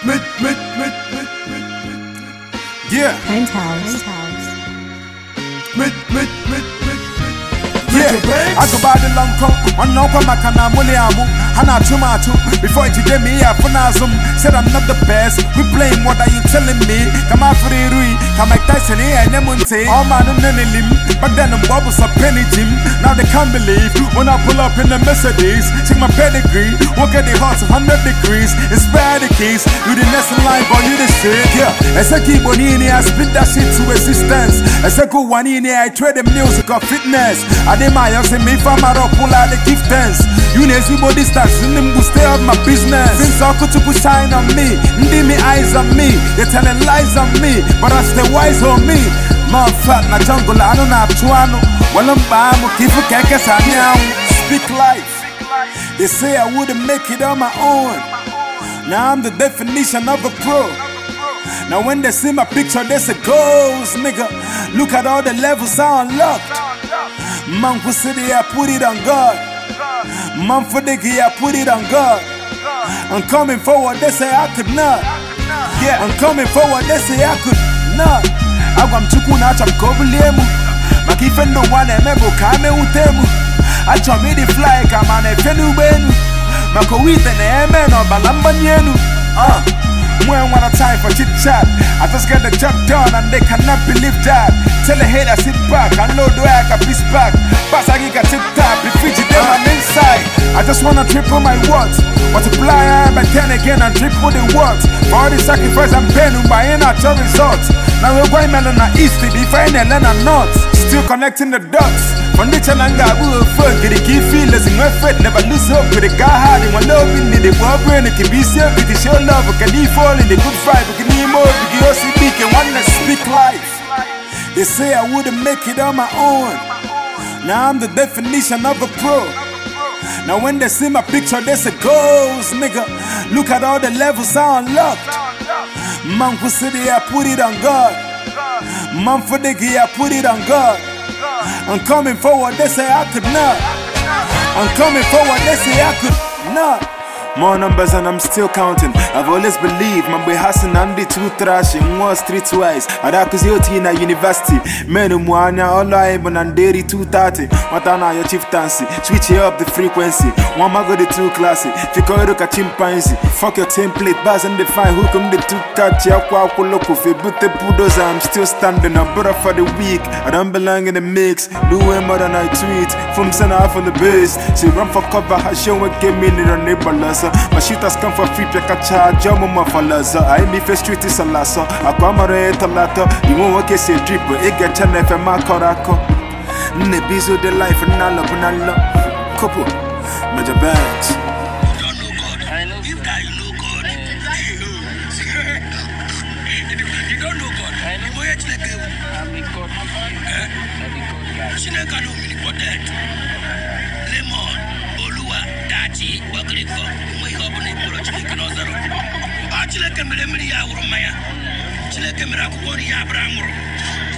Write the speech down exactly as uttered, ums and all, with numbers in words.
mit, mit, mit, mit, mit, mit. Yeah. Penthouse. Mit, mit, mit, mit, mit. Yeah, I go by the long coat, on no Pamakana Muliamu, Hana Tumatu, before it did me, I Funazum, said I'm not the best. We playing, what are you telling me? Come out for the Rui, come like Tyson here and Nemunte, all man on any limb, back then the bubbles are penny Jim. Now they can't believe when I pull up in the Mercedes, check my pedigree, walk at the hearts of one hundred degrees, inspire the keys, you the next in line, boy, you the shit. Yeah, as I keep on in here, I split that shit to existence. As I go one in here, I trade the music of fitness. I did my house and me from my rock, pull out the gift dance. You know, see body stars, you know, stay out my business. Since I could put shine on me, ndi me eyes on me, they telling lies on me, but I stay wise on me. Man fat na jungle, I don't have chuano. Well, I'm bam, keep a kekes on now. Speak life. They say I wouldn't make it on my own. Now I'm the definition of a pro. Now when they see my picture, they say ghost, nigga. Look at all the levels I unlocked. Man for city, I put it on God. Man for the key, I put it on God. I'm coming forward, they say I could not. Yeah, I'm coming forward, they say I could not. I'm chukuna cham kobuliemu. Makifendo wane mebo kame utemu. Acho me the fly kamane fenu benu. Mako wite ne eme no balamba nyenu. Uh When want a time for chit chat, I just get the job done and they cannot believe that. Tell a hater sit back, I know do I can piece back. Pass I get tip tap, be fidget them on inside. I just wanna triple my words, multiply I but then again and triple the words. For all the sacrifice I'm paying, my natural results. Now we're going melon east, be fine and then I'm not. Still connecting the dots. From the Chananga, we will fuck, get the key feelers in my foot, never lose hope with the guy hiding one love in the world brain, it can be self, it is your love, can he fall in the good fight, we can need more, we can also speak and one that speak life. They say I wouldn't make it on my own. Now I'm the definition of a pro. Now when they see my picture, they say ghost, nigga. Look at all the levels I unlocked. Man for city, I put it on God. Man for the key, I put it on God. I'm coming forward, they say I could not. I'm coming forward, they say I could not. More numbers and I'm still counting. I've always believed my boy Hassan and the two trash in one street wise. Adakus Yoti in a university. Menu Muanya, all I even and dairy two thirty. Matana your chief tancy. Switch up the frequency. One mago the two classy. Fikoruka chimpanzee. Fuck your template, bars and define who come the two catch. Yakwa loco. Fibute pudos, I'm still standing. A brother for the week. I don't belong in the mix. Doing more than I tweet. From center half on the base. She run for cover, her show and give me in a neighborless. My shit has come for free, pick a charge, your mama for laza. I me face street is a lasso. I come a lato. You won't get a drip, but it get ten F M a coraco. Nebizo the life and Nala Bunala. Couple, major bags. I know you guys know God. You don't know God. I know where it's like I'm a God. I'm a God guy. She never got no meaning for that. Lemon, Olua, Dachi, Bagriko. Chile camera, Chile camera,